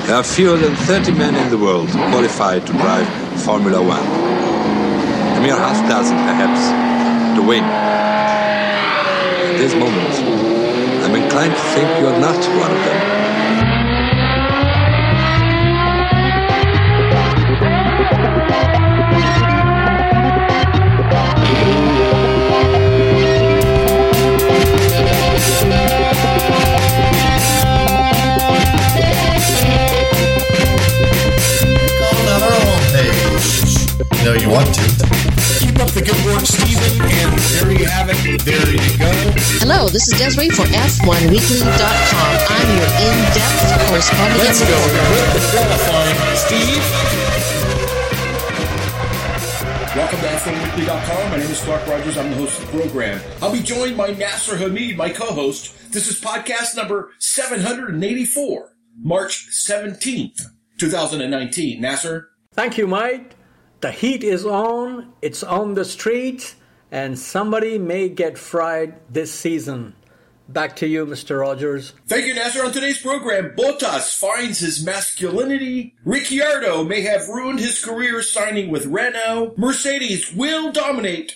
There are fewer than 30 men in the world qualified to drive Formula One. A mere half dozen, perhaps, to win. At this moment, I'm inclined to think you are not one of them. No, you want to. Keep up the good work, Stephen, and there you have it. There you go. Hello, this is Desiree for F1Weekly.com. I'm your in-depth correspondent. Let's go with the qualifying, Steve. Welcome to F1Weekly.com. My name is Clark Rogers. I'm the host of the program. I'll be joined by Nasser Hamid, my co-host. This is podcast number 784, March 17th, 2019. Nasser? Thank you, Mike. The heat is on, it's on the streets, and somebody may get fried this season. Back to you, Mr. Rogers. Thank you, Nasser. On today's program, Bottas finds his masculinity. Ricciardo may have ruined his career signing with Renault. Mercedes will dominate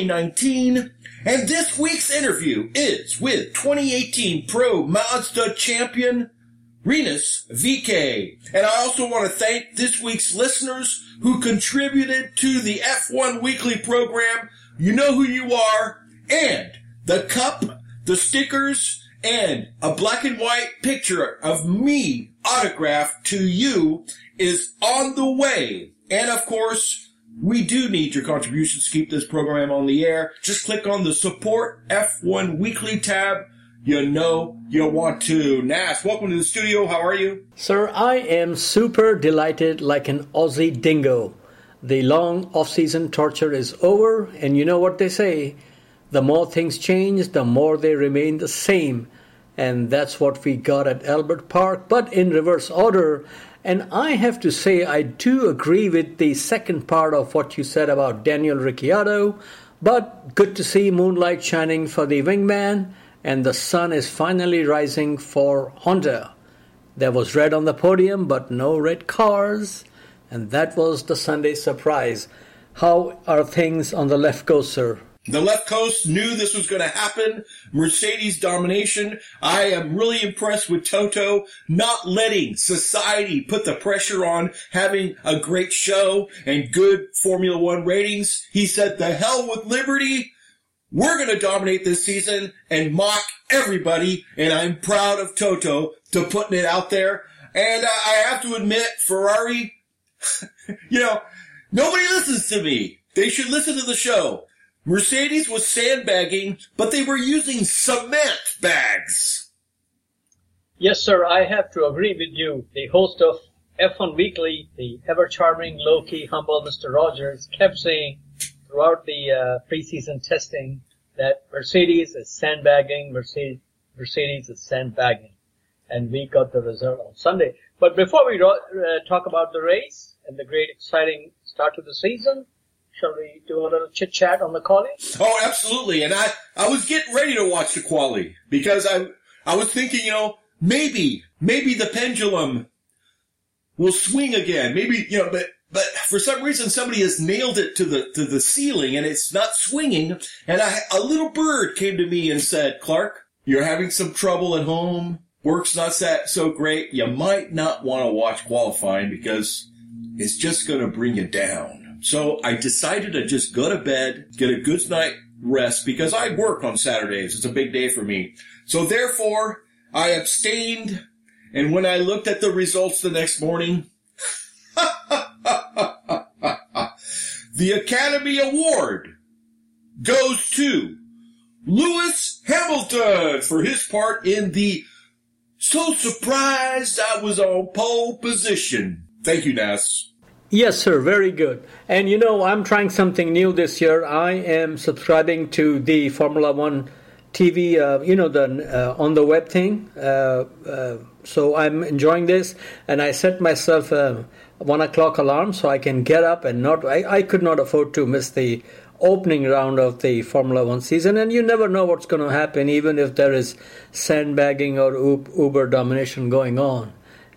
2019. And this week's interview is with 2018 Pro Mazda champion Rinus VeeKay. And I also want to thank this week's listeners who contributed to the F1 Weekly program. You know who you are. And the cup, the stickers, and a black and white picture of me autographed to you is on the way. And of course, we do need your contributions to keep this program on the air. Just click on the Support F1 Weekly tab. You know you want to. Nas, welcome to the studio. How are you? Sir, I am super delighted like an Aussie dingo. The long off-season torture is over, and you know what they say. The more things change, the more they remain the same. And that's what we got at Albert Park, but in reverse order. And I have to say, I do agree with the second part of what you said about Daniel Ricciardo. But good to see moonlight shining for the wingman. And the sun is finally rising for Honda. There was red on the podium, but no red cars. And that was the Sunday surprise. How are things on the left coast, sir? The left coast knew this was going to happen. Mercedes domination. I am really impressed with Toto not letting society put the pressure on having a great show and good Formula One ratings. He said, the hell with Liberty. We're going to dominate this season and mock everybody, and I'm proud of Toto to putting it out there. And I have to admit, Ferrari, nobody listens to me. They should listen to the show. Mercedes was sandbagging, but they were using cement bags. Yes, sir, I have to agree with you. The host of F1 Weekly, the ever-charming, low-key, humble Mr. Rogers, kept saying throughout the preseason testing that Mercedes is sandbagging, Mercedes is sandbagging. And we got the result on Sunday. But before we talk about the race and the great, exciting start to the season, shall we do a little chit-chat on the quali? Oh, absolutely. And I was getting ready to watch the quali because I was thinking, maybe the pendulum will swing again. Maybe, but for some reason somebody has nailed it to the ceiling and it's not swinging. And a little bird came to me and said, Clark, you're having some trouble at home. Work's not so great. You might not want to watch qualifying because it's just going to bring you down. So I decided to just go to bed, get a good night rest because I work on Saturdays. It's a big day for me. So therefore, I abstained. And when I looked at the results the next morning, the Academy Award goes to Lewis Hamilton for his part in the So Surprised I Was on Pole Position. Thank you, Nas. Yes, sir. Very good. And I'm trying something new this year. I am subscribing to the Formula One TV, the on the web thing. So I'm enjoying this, and I set myself a 1 o'clock alarm so I can get up and I could not afford to miss the opening round of the Formula One season. And you never know what's going to happen, even if there is sandbagging or uber domination going on.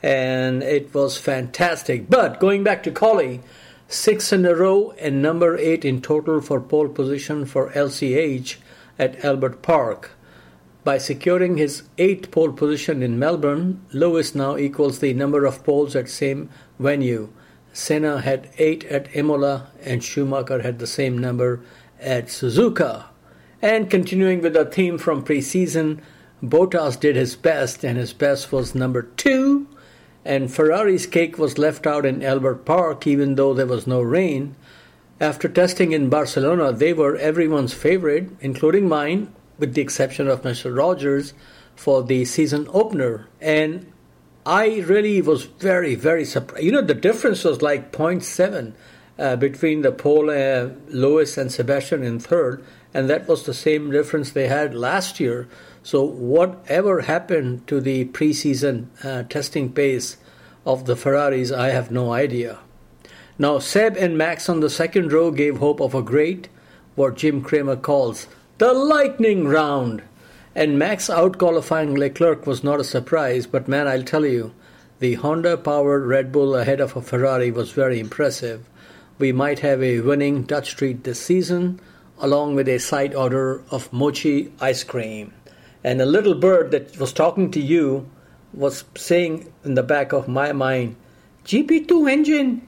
and it was fantastic. But going back to Collie, 6 in a row and number 8 in total for pole position for LCH at Albert Park. By securing his 8th pole position in Melbourne, Lewis now equals the number of poles at same venue. Senna had 8 at Imola and Schumacher had the same number at Suzuka. And continuing with the theme from pre-season, Bottas did his best and his best was number 2. And Ferrari's cake was left out in Albert Park even though there was no rain. After testing in Barcelona, they were everyone's favorite, including mine, with the exception of Mr. Rogers, for the season opener. And I really was very, very surprised. You know, the difference was like 0.7 between the pole Lewis and Sebastian in third, and that was the same difference they had last year. So whatever happened to the preseason testing pace of the Ferraris, I have no idea. Now, Seb and Max on the second row gave hope of a great, what Jim Cramer calls, the lightning round. And Max out-qualifying Leclerc was not a surprise, but man, I'll tell you, the Honda-powered Red Bull ahead of a Ferrari was very impressive. We might have a winning Dutch treat this season, along with a side order of mochi ice cream. And a little bird that was talking to you was saying in the back of my mind, GP2 engine,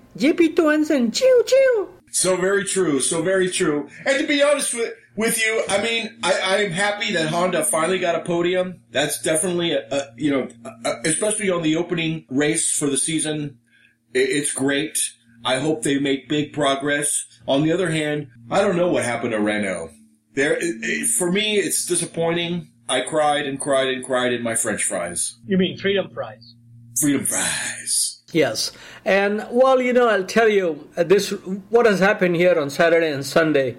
choo choo. So very true, so very true. And to be honest with you, I mean, I'm happy that Honda finally got a podium. That's definitely, especially on the opening race for the season, it's great. I hope they make big progress. On the other hand, I don't know what happened to Renault. For me, it's disappointing. I cried and cried and cried in my French fries. You mean freedom fries? Freedom fries. Yes. And, well, I'll tell you, what has happened here on Saturday and Sunday,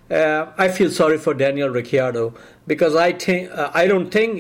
I feel sorry for Daniel Ricciardo because I don't think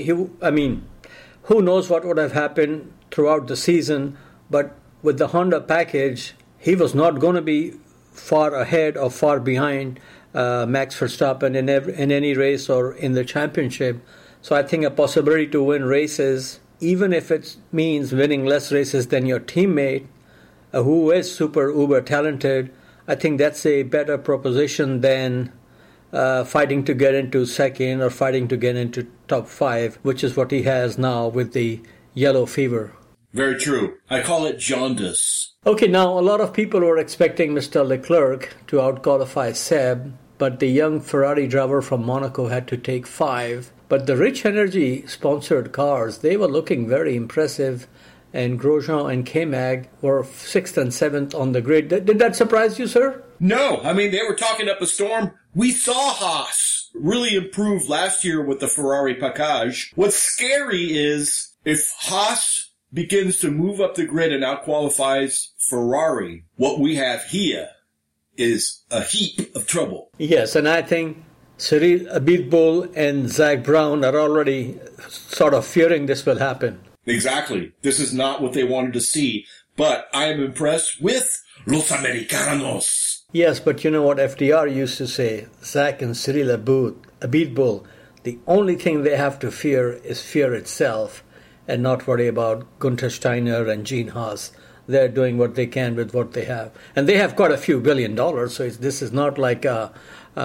who knows what would have happened throughout the season, but with the Honda package, he was not going to be far ahead or far behind Max Verstappen in any race or in the championship. So I think a possibility to win races, even if it means winning less races than your teammate, who is super uber talented, I think that's a better proposition than fighting to get into second or fighting to get into top 5, which is what he has now with the yellow fever. Very true. I call it jaundice. Okay, now a lot of people were expecting Mr. Leclerc to out-qualify Seb, but the young Ferrari driver from Monaco had to take 5. But the Rich Energy sponsored cars, they were looking very impressive, and Grosjean and K-Mag were 6th and 7th on the grid. Did that surprise you, sir? No, I mean, they were talking up a storm. We saw Haas really improve last year with the Ferrari package. What's scary is if Haas begins to move up the grid and outqualifies Ferrari, what we have here is a heap of trouble. Yes, and I think Cyril Abiteboul and Zach Brown are already sort of fearing this will happen. Exactly. This is not what they wanted to see. But I am impressed with Los Americanos. Yes, but you know what FDR used to say, Zach and Cyril Abiteboul, the only thing they have to fear is fear itself and not worry about Gunther Steiner and Gene Haas. They're doing what they can with what they have. And they have quite a few $1 billion, so this is not like a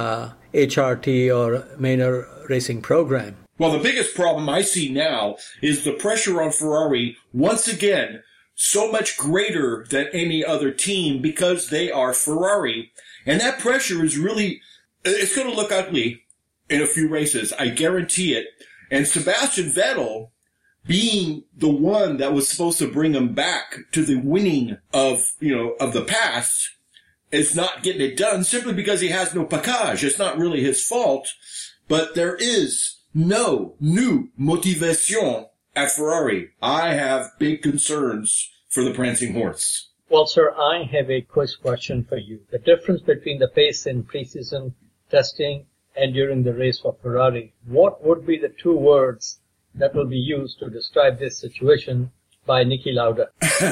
HRT or Manor Racing program. Well, the biggest problem I see now is the pressure on Ferrari, once again, so much greater than any other team because they are Ferrari. And that pressure is really, it's going to look ugly in a few races. I guarantee it. And Sebastian Vettel, being the one that was supposed to bring him back to the winning of the past, is not getting it done simply because he has no package. It's not really his fault, but there is no new motivation at Ferrari. I have big concerns for the prancing horse. Well, sir, I have a quiz question for you. The difference between the pace in preseason testing and during the race for Ferrari, what would be the 2 words that will be used to describe this situation by Niki Lauda?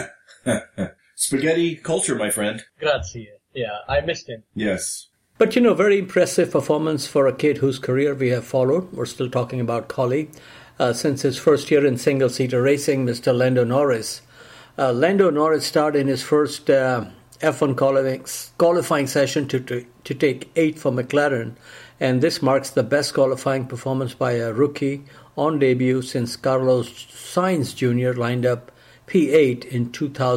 Spaghetti culture, my friend. Grazie. Yeah, I missed him. Yes. But, very impressive performance for a kid whose career we have followed. We're still talking about Collie. Since his first year in single-seater racing, Mr. Lando Norris. Lando Norris started in his first F1 qualifying session to take 8th for McLaren, and this marks the best qualifying performance by a rookie on debut since Carlos Sainz Jr. lined up P8 in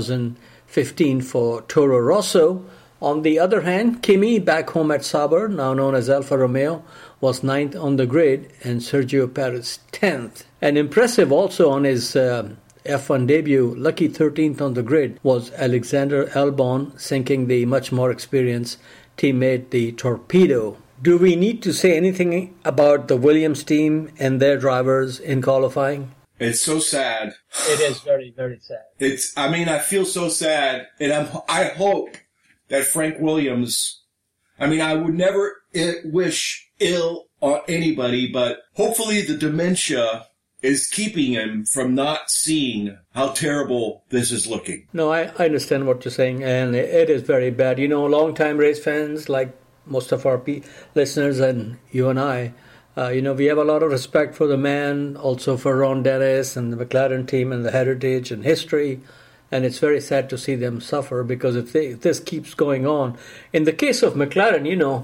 2015 for Toro Rosso. On the other hand, Kimi, back home at Sauber, now known as Alfa Romeo, was 9th on the grid, and Sergio Perez 10th. And impressive also on his F1 debut, lucky 13th on the grid, was Alexander Albon, sinking the much more experienced teammate, the Torpedo. Do we need to say anything about the Williams team and their drivers in qualifying? It's so sad. It is very, very sad. I feel so sad, and I hope that Frank Williams, I would never wish ill on anybody, but hopefully the dementia is keeping him from not seeing how terrible this is looking. No, I understand what you're saying, and it is very bad. Long-time race fans, like most of our listeners and you and I, we have a lot of respect for the man, also for Ron Dennis and the McLaren team and the heritage and history. And it's very sad to see them suffer, because if this keeps going on, in the case of McLaren,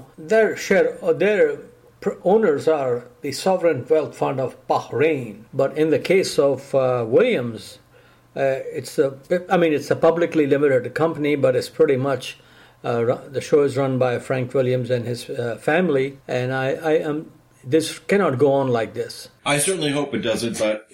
their owners are the sovereign wealth fund of Bahrain. But in the case of Williams, it's a publicly limited company, but it's pretty much the show is run by Frank Williams and his family. And this cannot go on like this. I certainly hope it doesn't, but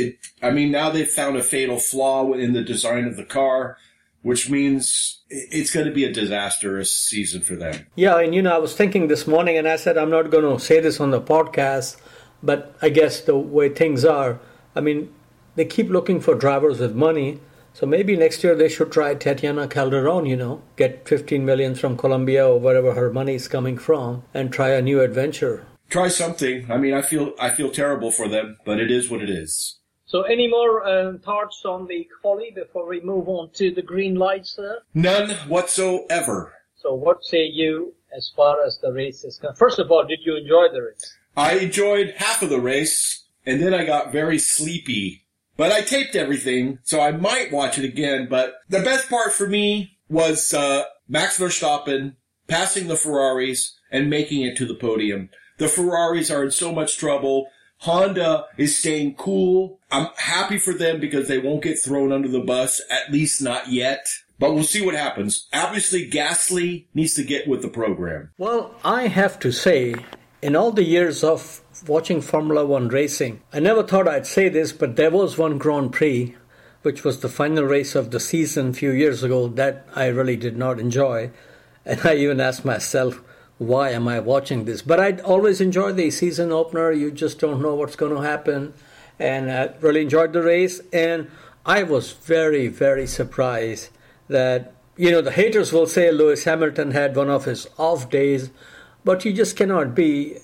now they've found a fatal flaw in the design of the car, which means it's going to be a disastrous season for them. Yeah, and I was thinking this morning, and I said I'm not going to say this on the podcast, but I guess the way things are, they keep looking for drivers with money, so maybe next year they should try Tatiana Calderon, get 15 million from Colombia or wherever her money is coming from, and try a new adventure. Try something. I feel terrible for them, but it is what it is. So any more thoughts on the quali before we move on to the green lights, sir? None whatsoever. So what say you as far as the race is concerned? First of all, did you enjoy the race? I enjoyed half of the race, and then I got very sleepy. But I taped everything, so I might watch it again. But the best part for me was Max Verstappen passing the Ferraris and making it to the podium. The Ferraris are in so much trouble. Honda is staying cool. I'm happy for them because they won't get thrown under the bus, at least not yet. But we'll see what happens. Obviously, Gasly needs to get with the program. Well, I have to say, in all the years of watching Formula One racing, I never thought I'd say this, but there was one Grand Prix, which was the final race of the season a few years ago, that I really did not enjoy. And I even asked myself, why am I watching this? But I'd always enjoy the season opener. You just don't know what's going to happen. And I really enjoyed the race. And I was very, very surprised that, the haters will say Lewis Hamilton had one of his off days. But you just cannot be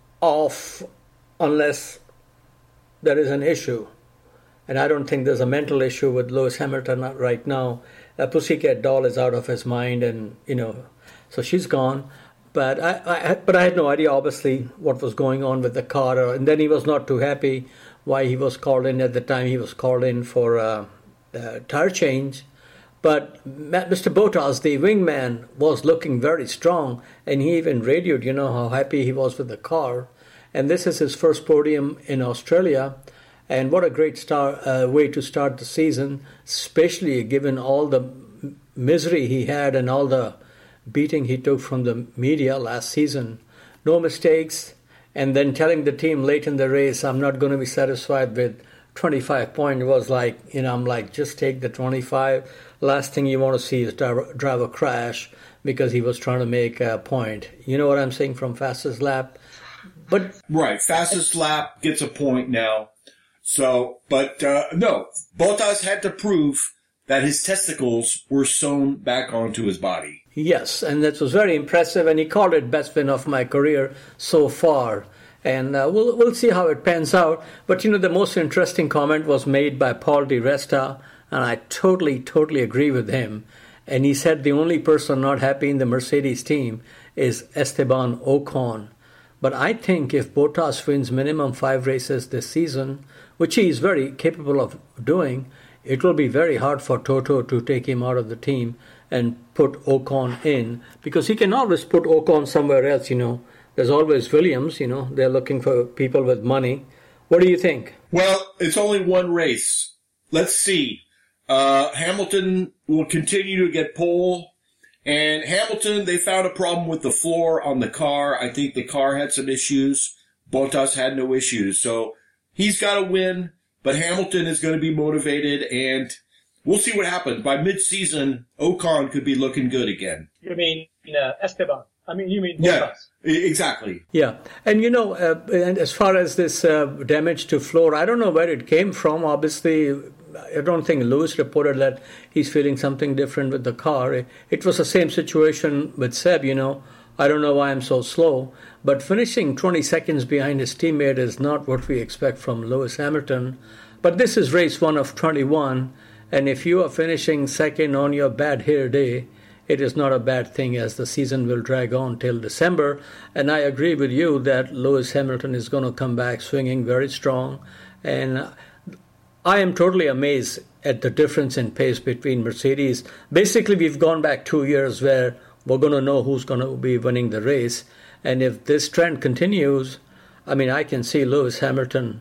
off unless there is an issue. And I don't think there's a mental issue with Lewis Hamilton right now. Pussycat Doll is out of his mind, and, so she's gone. But I had no idea, obviously, what was going on with the car. And then he was not too happy why he was called in at the time. He was called in for a tire change. But Mr. Bottas, the wingman, was looking very strong. And he even radioed, how happy he was with the car. And this is his first podium in Australia. And what a great way to start the season, especially given all the misery he had and all the beating he took from the media last season. No mistakes, and then telling the team late in the race, I'm not going to be satisfied with 25 points. It was like, I'm like, just take the 25. Last thing you want to see is driver crash because he was trying to make a point. You know what I'm saying, from fastest lap? But right, fastest lap gets a point now. So, but no, Bottas had to prove that his testicles were sewn back onto his body. Yes, and that was very impressive, and he called it best win of my career so far. And we'll see how it pans out. But, the most interesting comment was made by Paul Di Resta, and I totally agree with him. And he said the only person not happy in the Mercedes team is Esteban Ocon. But I think if Bottas wins minimum 5 races this season, which he is very capable of doing, it will be very hard for Toto to take him out of the team and put Ocon in, because he can always put Ocon somewhere else, There's always Williams, They're looking for people with money. What do you think? Well, it's only one race. Let's see. Hamilton will continue to get pole. And Hamilton, they found a problem with the floor on the car. I think the car had some issues. Bottas had no issues. So he's got to win, but Hamilton is going to be motivated, and we'll see what happens. By mid-season, Ocon could be looking good again. You mean Esteban? You mean Bottas? Yeah, exactly. Yeah. And, and as far as this damage to floor, I don't know where it came from. Obviously, I don't think Lewis reported that he's feeling something different with the car. It was the same situation with Seb, I don't know why I'm so slow. But finishing 20 seconds behind his teammate is not what we expect from Lewis Hamilton. But this is race 1 of 21. And if you are finishing second on your bad hair day, it is not a bad thing, as the season will drag on till December. And I agree with you that Lewis Hamilton is going to come back swinging very strong. And I am totally amazed at the difference in pace between Mercedes. Basically, we've gone back 2 years where we're going to know who's going to be winning the race. And if this trend continues, I can see Lewis Hamilton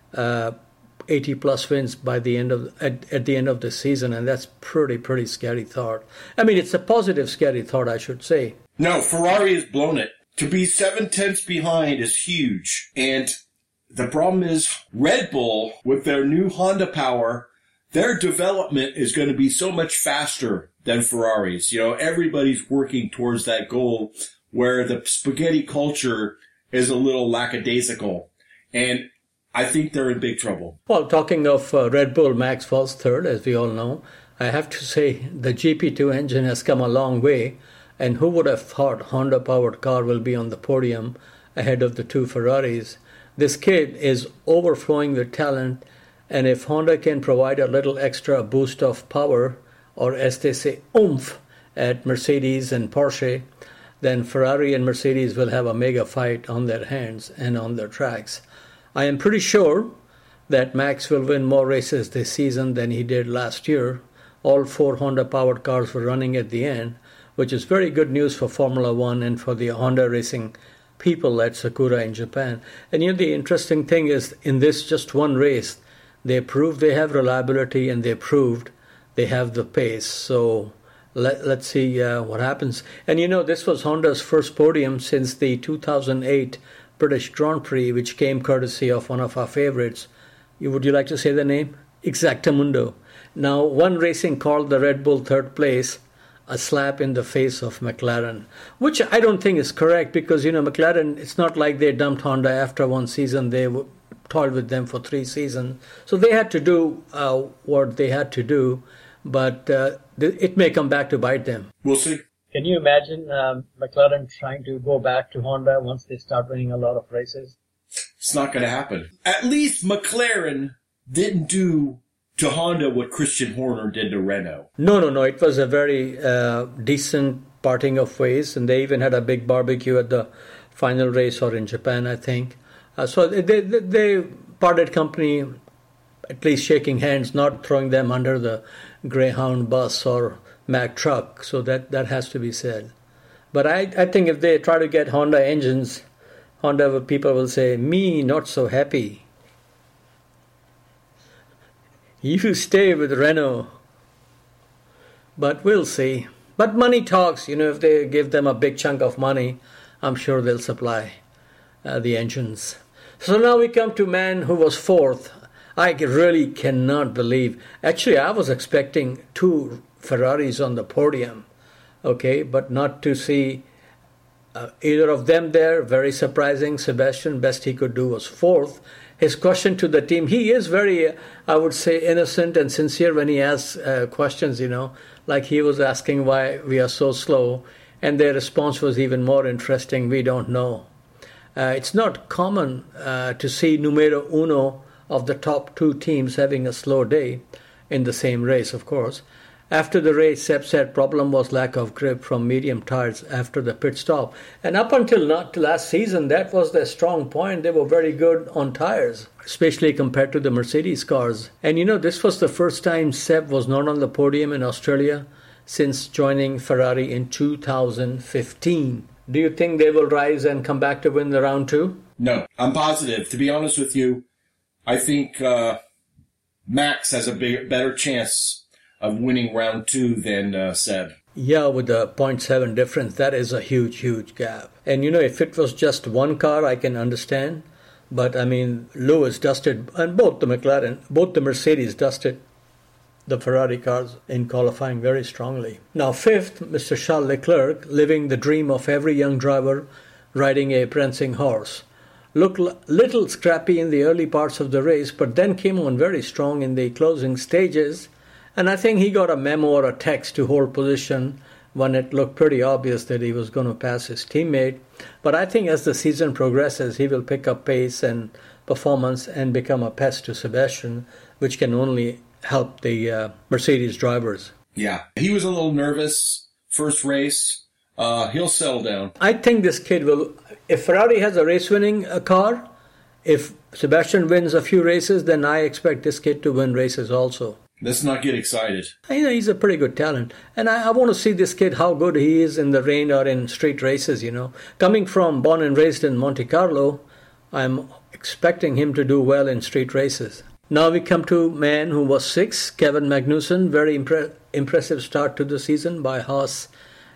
80-plus wins by the end of at the end of the season, and that's pretty scary thought. It's a positive scary thought, I should say. No, Ferrari has blown it. To be 7/10 behind is huge. And the problem is Red Bull, with their new Honda power, their development is going to be so much faster than Ferrari's. Everybody's working towards that goal, where the spaghetti culture is a little lackadaisical. And I think they're in big trouble. Well, talking of Red Bull, Max was third, as we all know. I have to say the GP2 engine has come a long way. And who would have thought Honda-powered car will be on the podium ahead of the two Ferraris? This kid is overflowing with talent, and if Honda can provide a little extra boost of power, or as they say, oomph, at Mercedes and Porsche, then Ferrari and Mercedes will have a mega fight on their hands and on their tracks. I am pretty sure that Max will win more races this season than he did last year. All 4 Honda-powered cars were running at the end, which is very good news for Formula One and for the Honda racing people at Sakura in Japan. And the interesting thing is, in this just one race, they proved they have reliability, and they proved they have the pace. So let's see what happens. And this was Honda's first podium since the 2008 British Grand Prix, which came courtesy of one of our favorites. Would you like to say the name? Exactamundo. Now, One Racing called the Red Bull third place a slap in the face of McLaren, which I don't think is correct, because, McLaren, it's not like they dumped Honda after one season. They toiled with them for 3 seasons. So they had to do what they had to do, but it may come back to bite them. We'll see. Can you imagine McLaren trying to go back to Honda once they start winning a lot of races? It's not going to happen. At least McLaren didn't do to Honda what Christian Horner did to Renault. No. It was a very decent parting of ways, and they even had a big barbecue at the final race, or in Japan, I think. So they parted company, at least shaking hands, not throwing them under the Greyhound bus or Mack truck. So that has to be said. But I think if they try to get Honda engines, Honda people will say, me not so happy. You stay with Renault. But we'll see. But money talks. If they give them a big chunk of money, I'm sure they'll supply the engines. So now we come to man who was fourth. I really cannot believe. Actually, I was expecting 2 Ferraris on the podium, okay, but not to see either of them there. Very surprising. Sebastian, best he could do was fourth. His question to the team, he is very, I would say, innocent and sincere when he asks questions, like he was asking why we are so slow, and their response was even more interesting. We don't know. It's not common to see numero uno of the top 2 teams having a slow day in the same race, of course. After the race, Seb said problem was lack of grip from medium tires after the pit stop. And up until not last season, that was their strong point. They were very good on tires, especially compared to the Mercedes cars. And this was the first time Seb was not on the podium in Australia since joining Ferrari in 2015. Do you think they will rise and come back to win the round 2? No, I'm positive. To be honest with you, I think Max has a better chance of winning round 2 than Seb. Yeah, with the 0.7 difference, that is a huge, huge gap. And if it was just one car, I can understand. But Lewis dusted, and both the Mercedes dusted the Ferrari cars in qualifying very strongly. Now, fifth, Mr. Charles Leclerc, living the dream of every young driver riding a prancing horse. Looked little scrappy in the early parts of the race, but then came on very strong in the closing stages. And I think he got a memo or a text to hold position when it looked pretty obvious that he was going to pass his teammate. But I think as the season progresses, he will pick up pace and performance and become a pest to Sebastian, which can only help the Mercedes drivers. Yeah, he was a little nervous first race. He'll settle down. I think this kid will, if Ferrari has a race-winning car, if Sebastian wins a few races, then I expect this kid to win races also. Let's not get excited. He's a pretty good talent. And I want to see this kid, how good he is in the rain or in street races, Coming from born and raised in Monte Carlo, I'm expecting him to do well in street races. Now we come to man who was 6, Kevin Magnussen. Very impressive start to the season by Haas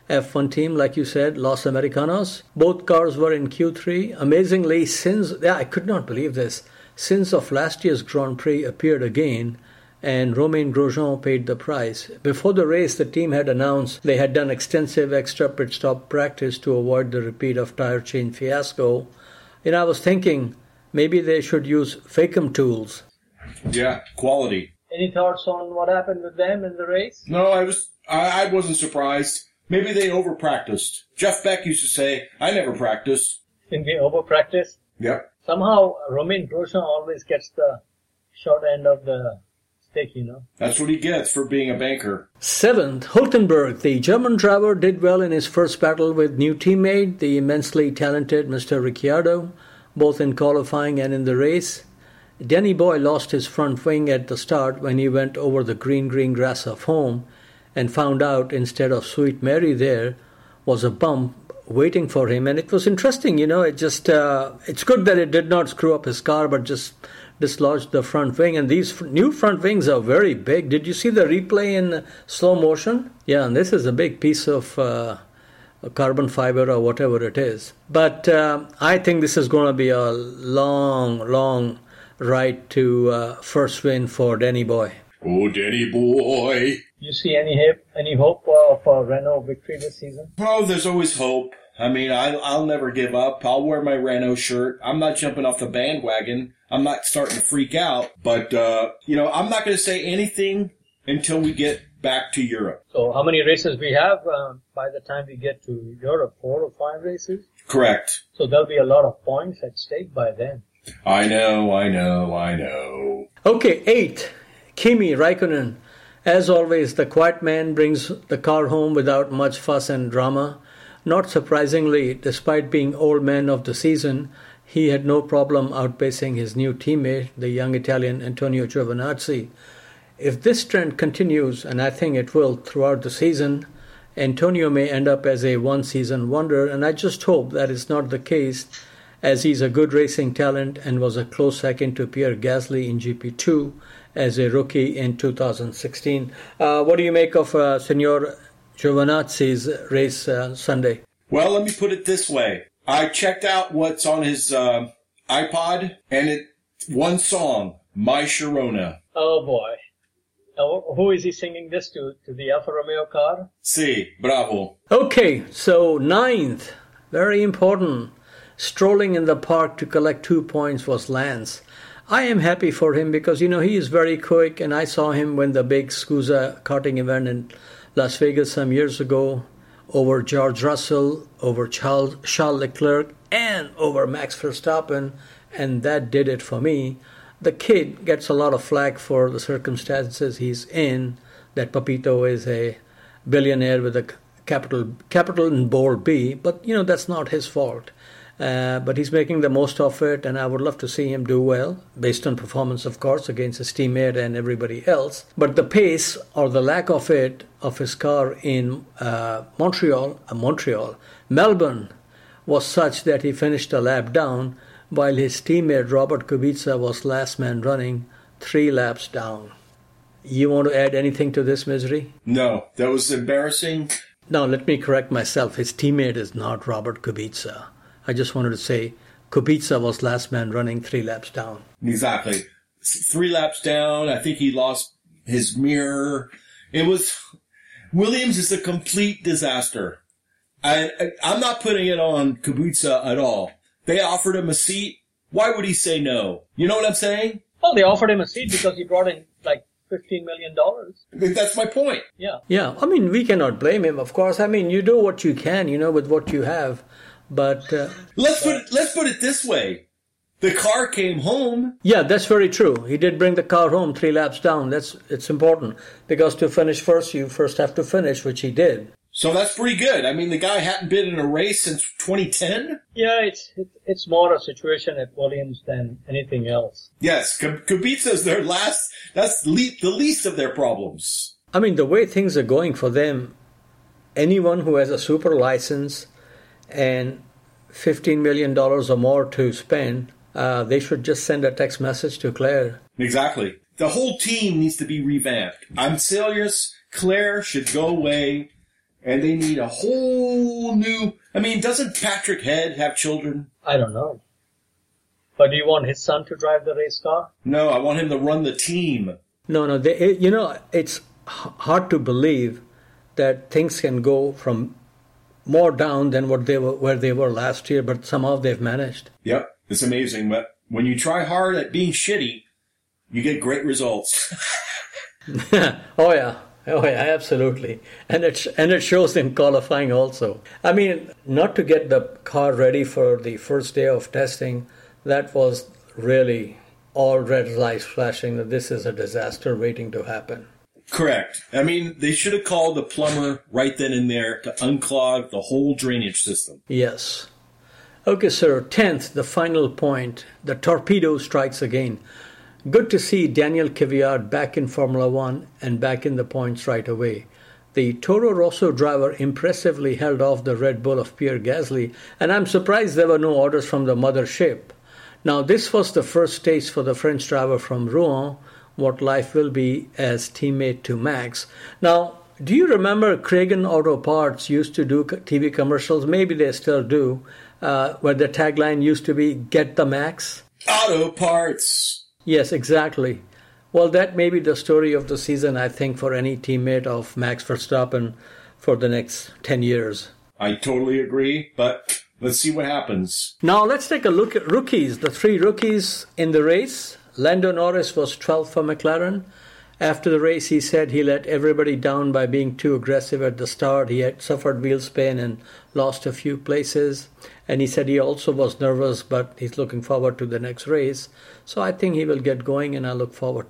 F1 team, like you said, Los Americanos. Both cars were in Q3. Amazingly, I could not believe this, sins of last year's Grand Prix appeared again, and Romain Grosjean paid the price. Before the race, the team had announced they had done extensive extra pit stop practice to avoid the repeat of tire change fiasco. I was thinking maybe they should use Facom tools. Yeah, quality. Any thoughts on what happened with them in the race? No, I wasn't surprised. Maybe they over-practiced. Jeff Beck used to say, I never practiced. Think they over-practiced? Yep. Somehow, Romain Grosjean always gets the short end of the stick, That's what he gets for being a banker. 7th, Hülkenberg. The German driver did well in his first battle with new teammate, the immensely talented Mr. Ricciardo, both in qualifying and in the race. Danny Boy lost his front wing at the start when he went over the green grass of home and found out instead of Sweet Mary there was a bump waiting for him. And it was interesting, it's good that it did not screw up his car, but just dislodged the front wing. And these new front wings are very big. Did you see the replay in slow motion? Yeah, and this is a big piece of carbon fiber or whatever it is. But I think this is going to be a long ride to first win for Danny Boy. Oh, Danny Boy. You see any hope of a Renault victory this season? Oh, there's always hope. I'll never give up. I'll wear my Renault shirt. I'm not jumping off the bandwagon. I'm not starting to freak out. But, I'm not going to say anything until we get back to Europe. So how many races we have by the time we get to Europe? 4 or 5 races? Correct. So there'll be a lot of points at stake by then. I know. Okay, 8. Kimi Raikkonen. As always, the quiet man brings the car home without much fuss and drama. Not surprisingly, despite being old man of the season, he had no problem outpacing his new teammate, the young Italian Antonio Giovinazzi. If this trend continues, and I think it will throughout the season, Antonio may end up as a one-season wonder, and I just hope that is not the case, as he's a good racing talent and was a close second to Pierre Gasly in GP2 as a rookie in 2016. What do you make of Senor Giovinazzi's race Sunday? Well, let me put it this way. I checked out what's on his iPod, and one song, My Sharona. Oh, boy. Who is he singing this to? To the Alfa Romeo car? Si, bravo. Okay, so 9th, very important. Strolling in the park to collect 2 points was Lance. I am happy for him because, he is very quick, and I saw him win the big SCUSA karting event in Las Vegas some years ago over George Russell, over Charles Leclerc, and over Max Verstappen, and that did it for me. The kid gets a lot of flack for the circumstances he's in, that Papito is a billionaire with a capital in bold B, but that's not his fault. But he's making the most of it, and I would love to see him do well, based on performance, of course, against his teammate and everybody else. But the pace, or the lack of it, of his car in Melbourne, was such that he finished a lap down, while his teammate Robert Kubica was last man running 3 laps down. You want to add anything to this, Misery? No, that was embarrassing. Now, let me correct myself. His teammate is not Robert Kubica. I just wanted to say Kubica was last man running 3 laps down. Exactly. 3 laps down. I think he lost his mirror. Williams is a complete disaster. I'm not putting it on Kubica at all. They offered him a seat. Why would he say no? You know what I'm saying? Well, they offered him a seat because he brought in like $15 million. That's my point. Yeah. Yeah. I mean, we cannot blame him, of course. I mean, you do what you can, with what you have. But let's put it this way: the car came home. Yeah, that's very true. He did bring the car home 3 laps down. It's important, because to finish first, you first have to finish, which he did. So that's pretty good. I mean, the guy hadn't been in a race since 2010. Yeah, it's more a situation at Williams than anything else. Yes, Kubica's their last. That's the least of their problems. I mean, the way things are going for them, anyone who has a super license and $15 million or more to spend, they should just send a text message to Claire. Exactly. The whole team needs to be revamped. I'm serious. Claire should go away, and they need a whole new... I mean, doesn't Patrick Head have children? I don't know. But do you want his son to drive the race car? No, I want him to run the team. No, it's hard to believe that things can go from more down than where they were last year, but somehow they've managed. Yep, it's amazing. But when you try hard at being shitty, you get great results. Oh yeah, absolutely, and it shows in qualifying also. I mean, not to get the car ready for the first day of testing, that was really all red lights flashing that this is a disaster waiting to happen. Correct. I mean, they should have called the plumber right then and there to unclog the whole drainage system. Yes. Okay, sir. 10th, the final point. The torpedo strikes again. Good to see Daniel Kvyat back in Formula One and back in the points right away. The Toro Rosso driver impressively held off the Red Bull of Pierre Gasly, and I'm surprised there were no orders from the mothership. Now, this was the first taste for the French driver from Rouen, what life will be as teammate to Max. Now, do you remember Kragen Auto Parts used to do TV commercials? Maybe they still do, where the tagline used to be, "Get the Max"? Auto Parts! Yes, exactly. Well, that may be the story of the season, I think, for any teammate of Max Verstappen for the next 10 years. I totally agree, but let's see what happens. Now, let's take a look at rookies. The 3 rookies in the race. Lando Norris was 12th for McLaren. After the race, he said he let everybody down by being too aggressive at the start. He had suffered wheel spin and lost a few places. And he said he also was nervous, but he's looking forward to the next race. So I think he will get going, and I look forward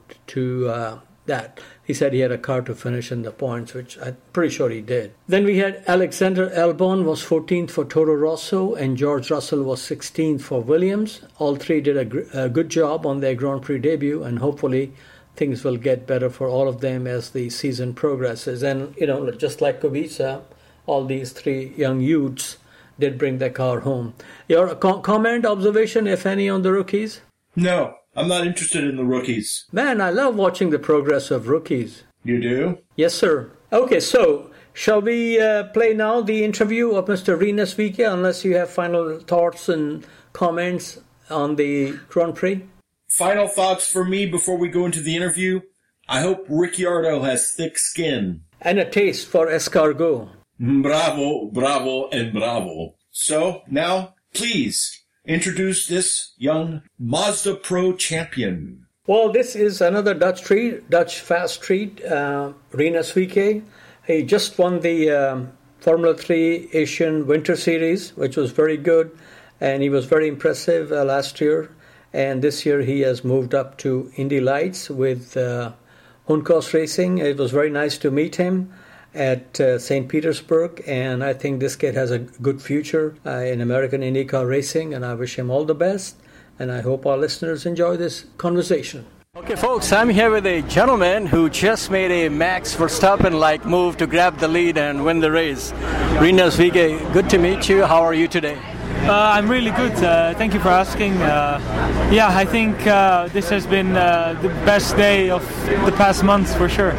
to that. He said he had a car to finish in the points, which I'm pretty sure he did. Then we had Alexander Albon was 14th for Toro Rosso, and George Russell was 16th for Williams. All 3 did a good job on their Grand Prix debut, and hopefully things will get better for all of them as the season progresses. And, just like Kubica, all these 3 young youths did bring their car home. Your comment, observation, if any, on the rookies? No, I'm not interested in the rookies. Man, I love watching the progress of rookies. You do? Yes, sir. Okay, so shall we play now the interview of Mr. Rinus VeeKay, unless you have final thoughts and comments on the Grand Prix? Final thoughts for me before we go into the interview. I hope Ricciardo has thick skin. And a taste for escargot. Bravo, bravo, and bravo. So, now, please, introduce this young Mazda Pro champion. Well, this is another Dutch fast treat, Rinus VeeKay. He just won the Formula 3 Asian Winter Series, which was very good, and he was very impressive last year. And this year he has moved up to Indy Lights with Uncos Racing. It was very nice to meet him at St. Petersburg, and I think this kid has a good future in American IndyCar racing, and I wish him all the best, and I hope our listeners enjoy this conversation. Okay, folks, I'm here with a gentleman who just made a Max Verstappen-like move to grab the lead and win the race. Rinus VeeKay, good to meet you. How are you today? I'm really good. Thank you for asking. I think this has been the best day of the past months for sure.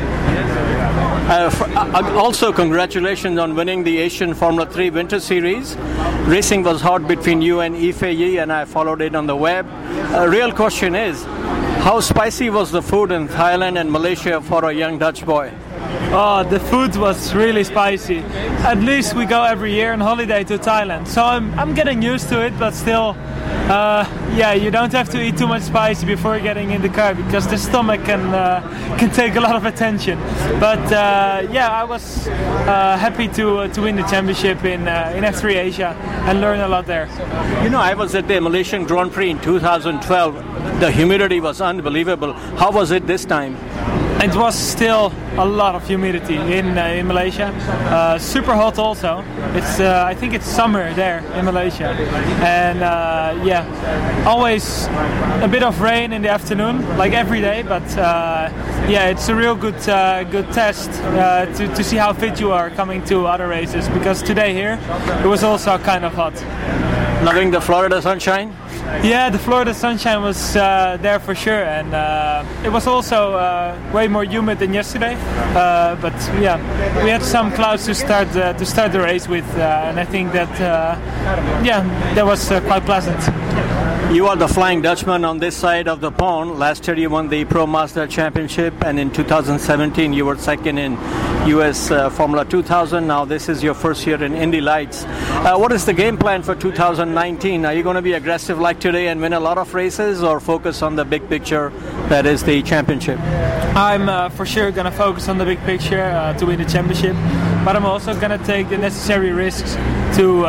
Also, congratulations on winning the Asian Formula 3 Winter Series. Racing was hot between you and Yifei Yi, and I followed it on the web. Real question is, how spicy was the food in Thailand and Malaysia for a young Dutch boy? Oh, the food was really spicy. At least we go every year on holiday to Thailand, so I'm getting used to it. But still, you don't have to eat too much spicy before getting in the car because the stomach can take a lot of attention. But I was happy to win the championship in F3 Asia and learn a lot there. You know, I was at the Malaysian Grand Prix in 2012. The humidity was unbelievable. How was it this time? It was still a lot of humidity in Malaysia. Super hot also. I think it's summer there in Malaysia. And always a bit of rain in the afternoon, like every day. But it's a real good test to see how fit you are coming to other races. Because today here, it was also kind of hot. Loving the Florida sunshine? Yeah, the Florida sunshine was there for sure, and it was also way more humid than yesterday. But we had some clouds to start the race with, and I think that that was quite pleasant. You are the Flying Dutchman on this side of the pond. Last year you won the Pro Mazda Championship, and in 2017 you were second in US Formula 2000. Now this is your first year in Indy Lights. What is the game plan for 2019? Are you going to be aggressive like today and win a lot of races, or focus on the big picture that is the championship? I'm for sure going to focus on the big picture to win the championship, but I'm also going to take the necessary risks to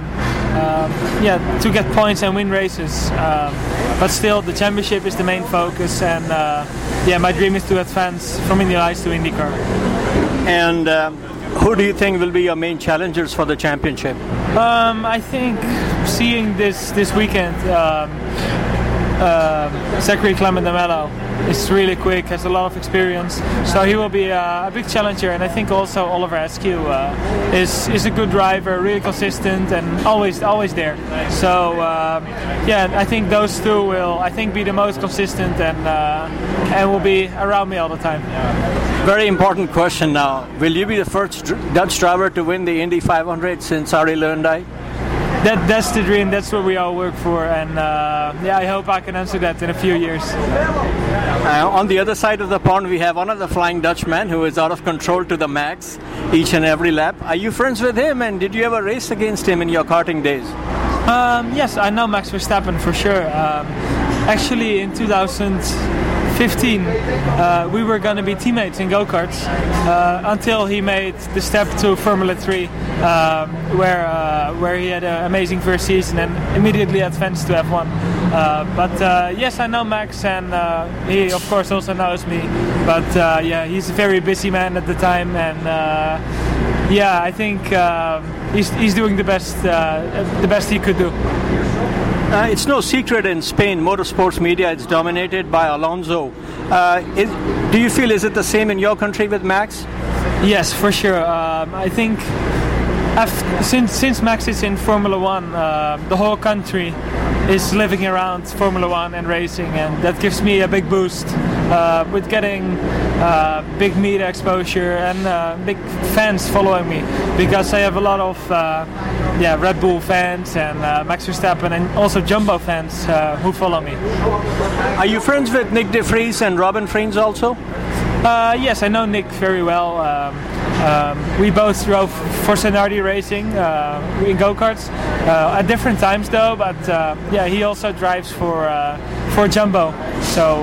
get points and win races. But still, the championship is the main focus, and my dream is to advance from Indy Lights to IndyCar. And who do you think will be your main challengers for the championship? I think seeing this weekend, Zachary Clement de Mello is really quick, has a lot of experience, so he will be a big challenger. And I think also Oliver Askew is a good driver, really consistent and always there. So I think those two will be the most consistent and will be around me all the time. Very important question now. Will you be the first Dutch driver to win the Indy 500 since Arie Luyendyk? That's the dream. That's what we all work for, and I hope I can answer that in a few years. On the other side of the pond, we have another Flying Dutchman who is out of control to the max each and every lap. Are you friends with him, and did you ever race against him in your karting days? Yes, I know Max Verstappen for sure. Actually, in 2015, we were going to be teammates in go-karts until he made the step to Formula 3, where he had an amazing first season and immediately advanced to F1. Yes, I know Max, and he of course also knows me. But he's a very busy man at the time, and I think he's doing the best he could do. It's no secret in Spain, motorsports media is dominated by Alonso. Do you feel, is it the same in your country with Max? Yes, for sure. I think since Max is in Formula 1, the whole country is living around Formula 1 and racing, and that gives me a big boost with getting big media exposure and big fans following me, because I have a lot of Red Bull fans and Max Verstappen and also Jumbo fans who follow me. Are you friends with Nick De Vries and Robin Freins also? Yes, I know Nick very well. We both drove for Zanardi Racing in go-karts at different times though, but he also drives for Jumbo. So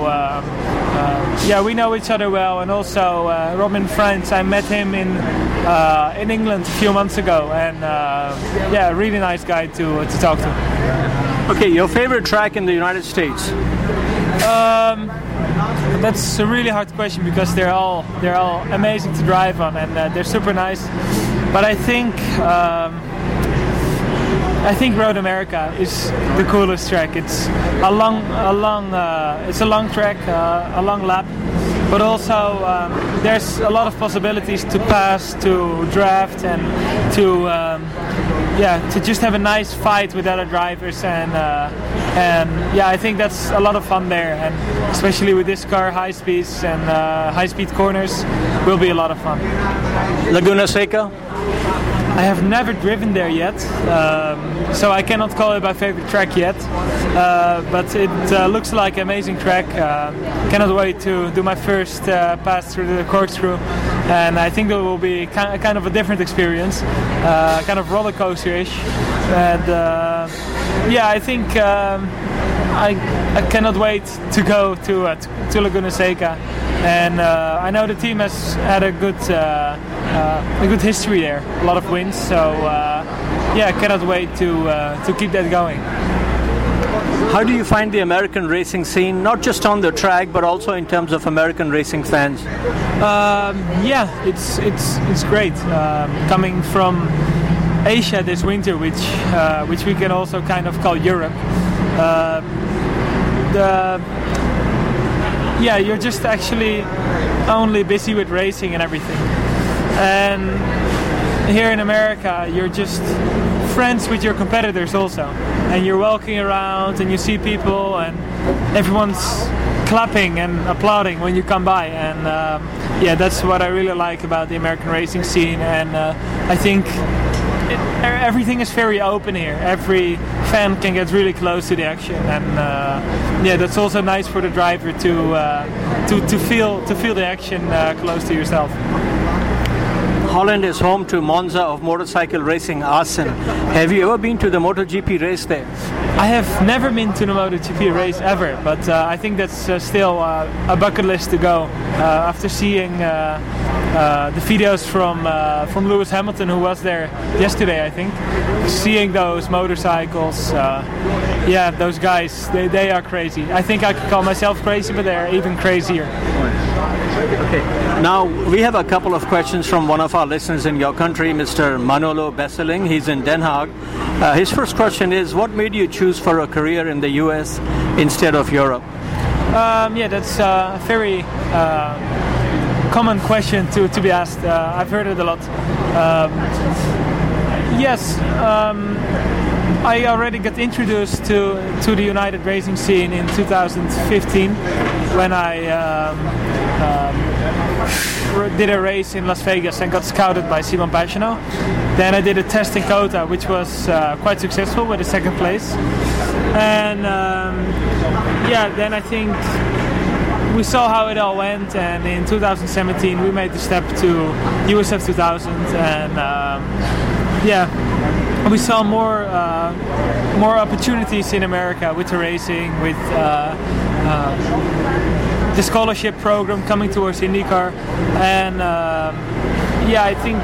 we know each other well, and also Robin Freins, I met him in England a few months ago, and a really nice guy to talk to. Okay, your favorite track in the United States? That's a really hard question because they're all amazing to drive on, and they're super nice. But I think Road America is the coolest track. It's a long track, a long lap, but also there's a lot of possibilities to pass, to draft, and to just have a nice fight with other drivers, and I think that's a lot of fun there, and especially with this car, high speeds and high speed corners will be a lot of fun. Laguna Seca? I have never driven there yet, so I cannot call it my favorite track yet, but it looks like an amazing track. Cannot wait to do my first pass through the corkscrew, and I think it will be kind of a different experience, kind of roller coaster-ish, and I think I cannot wait to go to Laguna Seca, and I know the team has had a good history there, a lot of wins. So I cannot wait to keep that going. How do you find the American racing scene, not just on the track, but also in terms of American racing fans? It's great. Coming from Asia this winter, which we can also kind of call Europe. You're just actually only busy with racing and everything. And here in America, you're just friends with your competitors also. And you're walking around and you see people and everyone's clapping and applauding when you come by. And that's what I really like about the American racing scene. And I think everything is very open here. Every fan can get really close to the action, and that's also nice for the driver to feel the action close to yourself. Holland is home to Monza of motorcycle racing, Assen. Have you ever been to the MotoGP race there? I have never been to the MotoGP race ever, but I think that's still a bucket list to go. After seeing the videos from Lewis Hamilton, who was there yesterday, I think, seeing those motorcycles, those guys, they are crazy. I think I could call myself crazy, but they're even crazier. Okay. Now, we have a couple of questions from one of our listeners in your country, Mr. Manolo Besseling. He's in Den Haag. His first question is, what made you choose for a career in the US instead of Europe? That's a very common question to be asked. I've heard it a lot. I already got introduced to the United Racing scene in 2015 when I did a race in Las Vegas and got scouted by Simon Pagenaud. Then I did a test in Kota, which was quite successful with a second place. And then I think we saw how it all went, and in 2017 we made the step to USF 2000, and we saw more opportunities in America with the racing, with the scholarship program coming towards IndyCar, and I think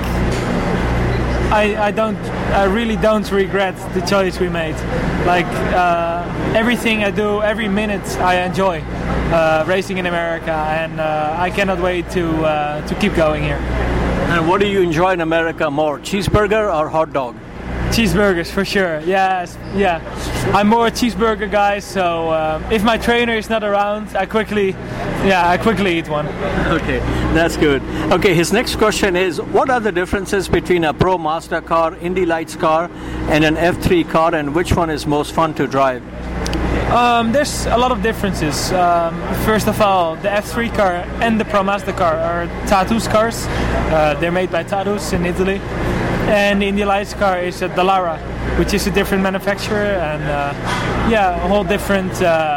I really don't regret the choice we made. Like everything I do, every minute I enjoy racing in America, and I cannot wait to keep going here. And what do you enjoy in America more, cheeseburger or hot dog? Cheeseburgers, for sure. Yes, yeah. I'm more a cheeseburger guy, so if my trainer is not around, I quickly eat one. Okay, that's good. Okay, his next question is, what are the differences between a Pro Master car, Indy Lights car, and an F3 car, and which one is most fun to drive? There's a lot of differences. First of all, the F3 car and the Pro Master car are Tatuus cars. They're made by Tatuus in Italy. And the Indy Lights car is a Dallara, which is a different manufacturer, and a whole different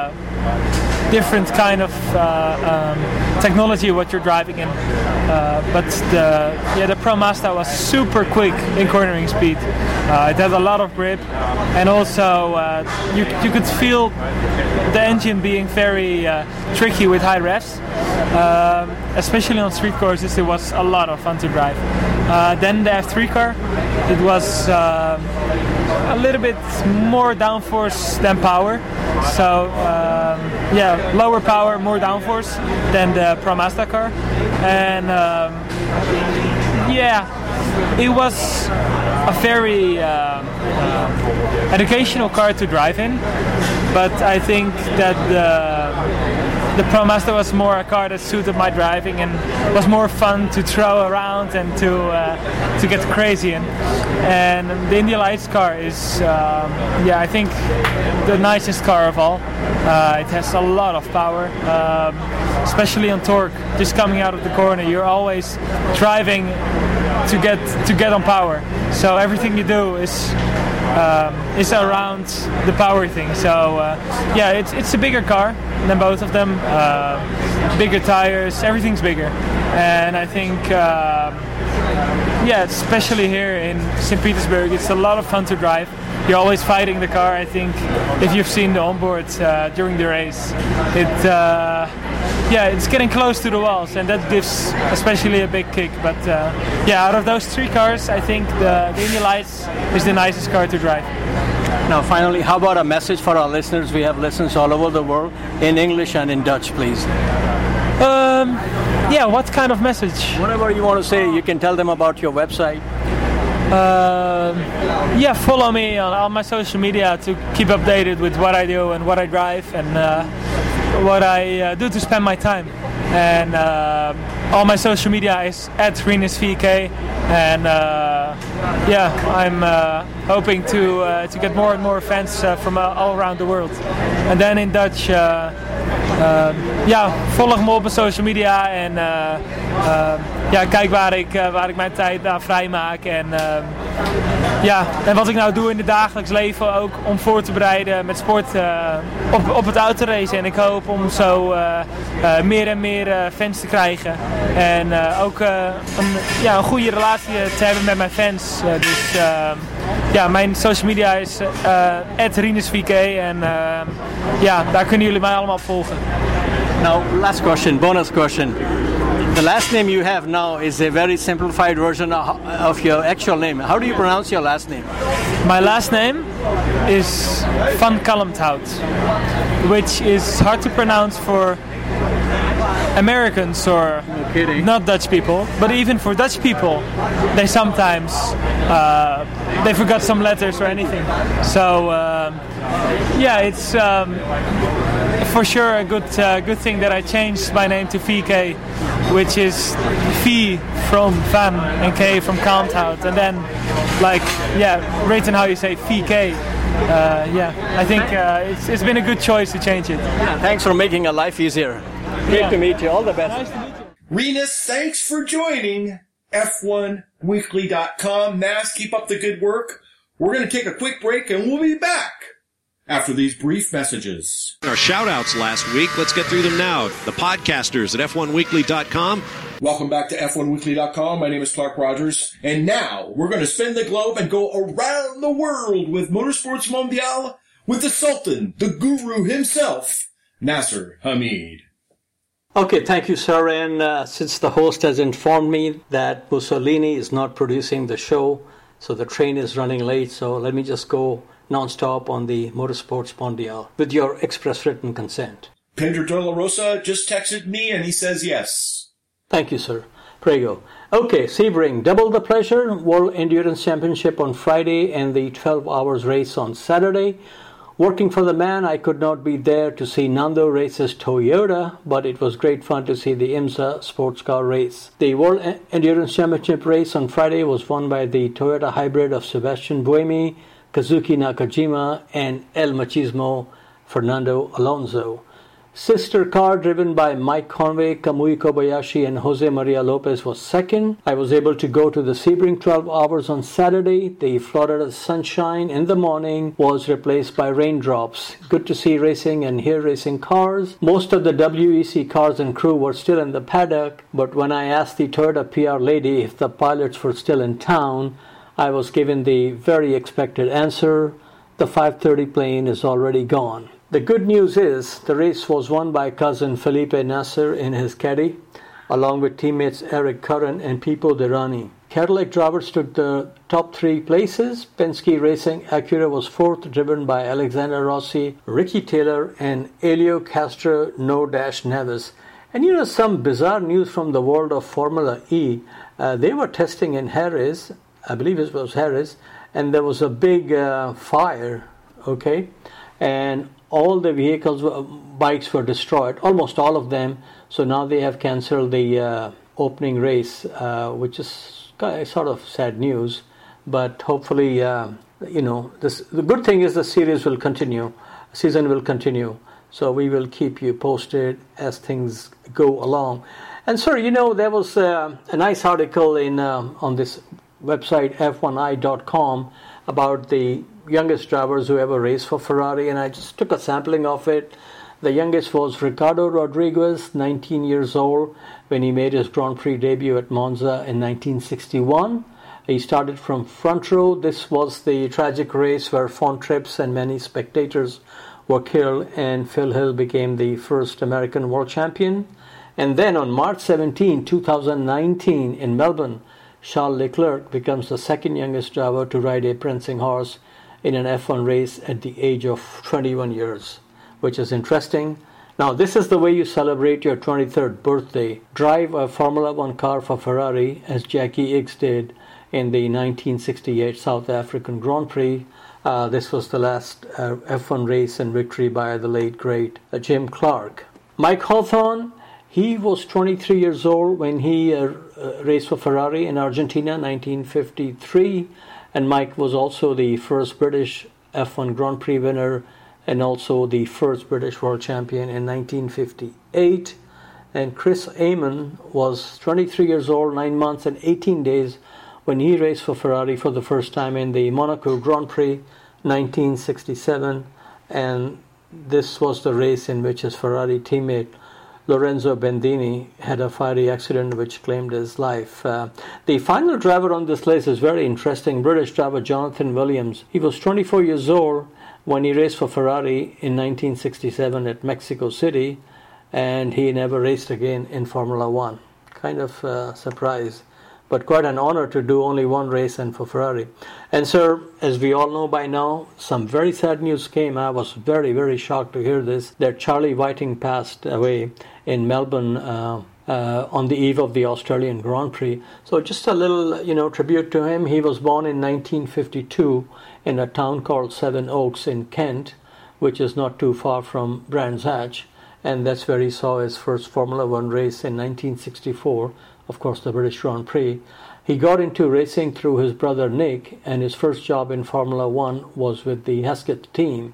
kind of technology what you're driving in. But the Pro Master was super quick in cornering speed. It had a lot of grip, and also you could feel the engine being very tricky with high revs. Especially on street courses, it was a lot of fun to drive. Then the F3 car, it was a little bit more downforce than power. So lower power, more downforce than the Pro Mazda car. And it was a very educational car to drive in, but I think that the Pro Mazda was more a car that suited my driving and was more fun to throw around and to get crazy in. And the Indy Lights car is, I think, the nicest car of all. It has a lot of power, especially on torque. Just coming out of the corner, you're always driving to get on power. So everything you do is around the power thing. So it's a bigger car than both of them. Bigger tires, everything's bigger. And I think especially here in St. Petersburg, it's a lot of fun to drive. You're always fighting the car. I think if you've seen the onboards during the race, it's getting close to the walls, and that gives especially a big kick. But out of those three cars, I think the Indy Lights is the nicest car to drive. Now, finally, how about a message for our listeners? We have listeners all over the world, in English and in Dutch, please. What kind of message? Whatever you want to say, you can tell them about your website. Follow me on my social media to keep updated with what I do and what I drive and what I do to spend my time. And all my social media is @RinusVK, and I'm hoping to get more and more fans from all around the world. And then in Dutch, volg me op mijn social media en kijk waar ik mijn tijd aan vrij maak. En wat ik nou doe in het dagelijks leven ook om voor te bereiden met sport op het autoracen. En ik hoop om zo meer en meer fans te krijgen. En ook een goede relatie te hebben met mijn fans. Mijn social media is @RinusVK en daar kunnen jullie mij allemaal volgen. Now, last question, bonus question. The last name you have now is a very simplified version of your actual name. How do you pronounce your last name? My last name is Van Kalmthout, which is hard to pronounce for Americans or not Dutch people, but even for Dutch people, they sometimes they forgot some letters or anything. So it's for sure a good thing that I changed my name to VK, which is V from Van and K from Kalmthout, and then written how you say VK. I think it's been a good choice to change it. Yeah, thanks for making our life easier. Great to meet you. All the best. Nice to meet you. Rinus, thanks for joining F1Weekly.com. Nas, keep up the good work. We're going to take a quick break and we'll be back after these brief messages. Our shout-outs last week. Let's get through them now. The podcasters at F1Weekly.com. Welcome back to F1Weekly.com. My name is Clark Rogers. And now we're going to spin the globe and go around the world with Motorsports Mondial with the Sultan, the Guru himself, Nasser Hamid. Okay, thank you, sir. And since the host has informed me that Mussolini is not producing the show, so the train is running late, so let me just go non-stop on the Motorsports Mondial with your express written consent. Pedro de la Rosa just texted me and he says yes. Thank you, sir. Prego. Okay, Sebring, double the pleasure. World Endurance Championship on Friday and the 12 hours race on Saturday. Working for the man, I could not be there to see Nando race's Toyota, but it was great fun to see the IMSA sports car race. The World Endurance Championship race on Friday was won by the Toyota hybrid of Sebastian Buemi, Kazuki Nakajima, and El Machismo Fernando Alonso. Sister car driven by Mike Conway, Kamui Kobayashi, and Jose Maria Lopez was second. I was able to go to the Sebring 12 hours on Saturday. The Florida sunshine in the morning was replaced by raindrops. Good to see racing and hear racing cars. Most of the WEC cars and crew were still in the paddock, but when I asked the Toyota PR lady if the pilots were still in town, I was given the very expected answer: the 530 plane is already gone. The good news is the race was won by cousin Felipe Nasser in his caddy, along with teammates Eric Curran and Pipo Derani. Cadillac drivers took the top 3 places. Penske Racing Acura was 4th, driven by Alexander Rossi, Ricky Taylor, and Helio Castro No-Neves. And some bizarre news from the world of Formula E. They were testing in Jerez, I believe it was Jerez, and there was a big fire, okay? And all the bikes were destroyed, almost all of them. So now they have cancelled the opening race, which is sort of sad news. But hopefully, the good thing is the series will continue, season will continue. So we will keep you posted as things go along. And sir, there was a nice article on this website f1i.com about the youngest drivers who ever raced for Ferrari, and I just took a sampling of it. The youngest was Ricardo Rodriguez, 19 years old, when he made his Grand Prix debut at Monza in 1961. He started from front row. This was the tragic race where Von Trips and many spectators were killed, and Phil Hill became the first American world champion. And then on March 17, 2019 in Melbourne, Charles Leclerc becomes the second youngest driver to ride a prancing horse in an F1 race at the age of 21 years, which is interesting. Now, this is the way you celebrate your 23rd birthday. Drive a Formula One car for Ferrari, as Jackie Ickx did in the 1968 South African Grand Prix. This was the last F1 race and victory by the late, great Jim Clark. Mike Hawthorne, he was 23 years old when he raced for Ferrari in Argentina, 1953. And Mike was also the first British F1 Grand Prix winner and also the first British world champion in 1958. And Chris Amon was 23 years old, 9 months and 18 days when he raced for Ferrari for the first time in the Monaco Grand Prix, 1967. And this was the race in which his Ferrari teammate Lorenzo Bendini had a fiery accident which claimed his life. The final driver on this list is very interesting, British driver Jonathan Williams. He was 24 years old when he raced for Ferrari in 1967 at Mexico City, and he never raced again in Formula One. Kind of surprise, but quite an honor to do only one race and for Ferrari. And sir, as we all know by now, some very sad news came. I was very, very shocked to hear this, that Charlie Whiting passed away in Melbourne on the eve of the Australian Grand Prix. So just a little, tribute to him. He was born in 1952 in a town called Sevenoaks in Kent, which is not too far from Brands Hatch. And that's where he saw his first Formula One race in 1964, of course, the British Grand Prix. He got into racing through his brother Nick, and his first job in Formula One was with the Hesketh team.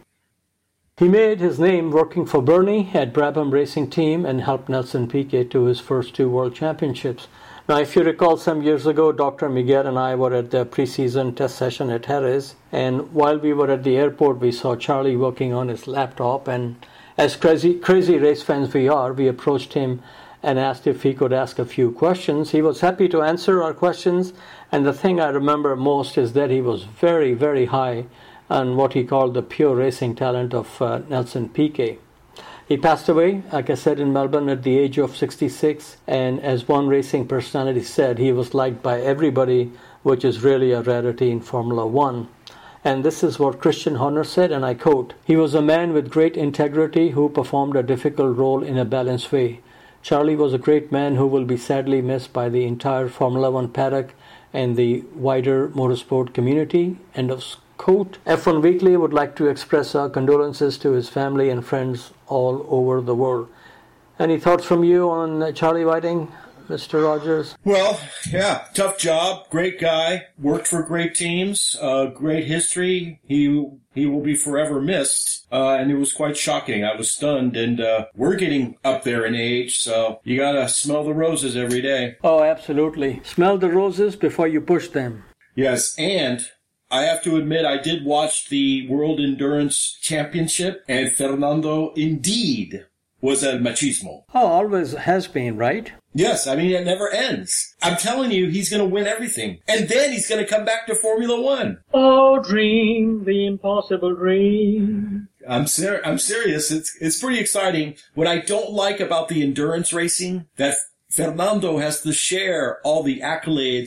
He made his name working for Bernie at Brabham Racing Team and helped Nelson Piquet to his first 2 world championships. Now, if you recall, some years ago, Dr. Miguel and I were at the preseason test session at Jerez, and while we were at the airport, we saw Charlie working on his laptop, and as crazy race fans we are, we approached him and asked if he could ask a few questions. He was happy to answer our questions, and the thing I remember most is that he was very, very high on what he called the pure racing talent of Nelson Piquet. He passed away, like I said, in Melbourne at the age of 66, and as one racing personality said, he was liked by everybody, which is really a rarity in Formula One. And this is what Christian Horner said, and I quote, "He was a man with great integrity who performed a difficult role in a balanced way. Charlie was a great man who will be sadly missed by the entire Formula One paddock and the wider motorsport community." End of quote. F1 Weekly would like to express our condolences to his family and friends all over the world. Any thoughts from you on Charlie Whiting, Mr. Rogers? Well, yeah, tough job, great guy, worked for great teams, great history. He will be forever missed, and it was quite shocking. I was stunned, and we're getting up there in age, so you gotta smell the roses every day. Oh, absolutely. Smell the roses before you push them. Yes, and I have to admit, I did watch the World Endurance Championship, and Fernando indeed was El Machismo. Oh, always has been, right? Yes, I mean, it never ends. I'm telling you, he's going to win everything. And then he's going to come back to Formula One. Oh, dream, the impossible dream. I'm serious. It's pretty exciting. What I don't like about the endurance racing, that Fernando has to share all the accolades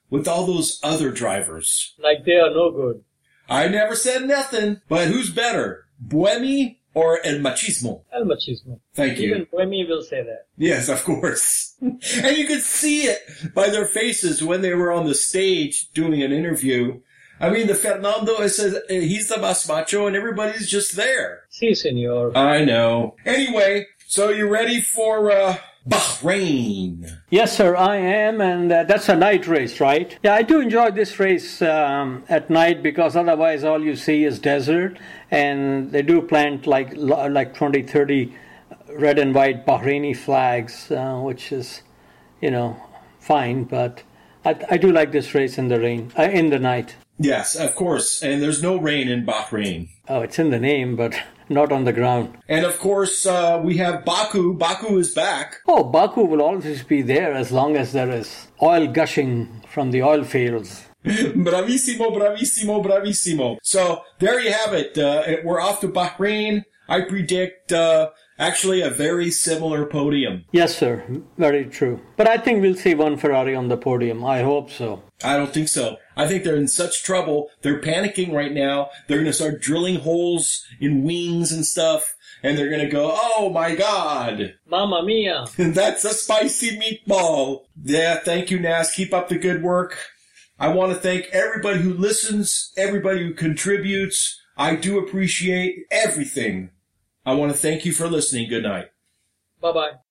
with all those other drivers? Like they are no good. I never said nothing, but who's better, Buemi or El Machismo? El Machismo. Thank you. Even Buemi will say that. Yes, of course. And you could see it by their faces when they were on the stage doing an interview. I mean, the Fernando says he's the más macho and everybody's just there. Si, senor. I know. Anyway, so you ready for Bahrain? Yes, sir, I am, and that's a night race, right? Yeah, I do enjoy this race at night because otherwise all you see is desert, and they do plant like 20, 30 red and white Bahraini flags, which is, fine, but I do like this race in the rain, in the night. Yes, of course, and there's no rain in Bahrain. Oh, it's in the name, but not on the ground. And of course, we have Baku. Baku is back. Oh, Baku will always be there as long as there is oil gushing from the oil fields. Bravissimo, bravissimo, bravissimo. So there you have it. We're off to Bahrain. I predict actually a very similar podium. Yes, sir. Very true. But I think we'll see one Ferrari on the podium. I hope so. I don't think so. I think they're in such trouble. They're panicking right now. They're going to start drilling holes in wings and stuff. And they're going to go, oh my God. Mamma mia. That's a spicy meatball. Yeah, thank you, Nas. Keep up the good work. I want to thank everybody who listens, everybody who contributes. I do appreciate everything. I want to thank you for listening. Good night. Bye-bye.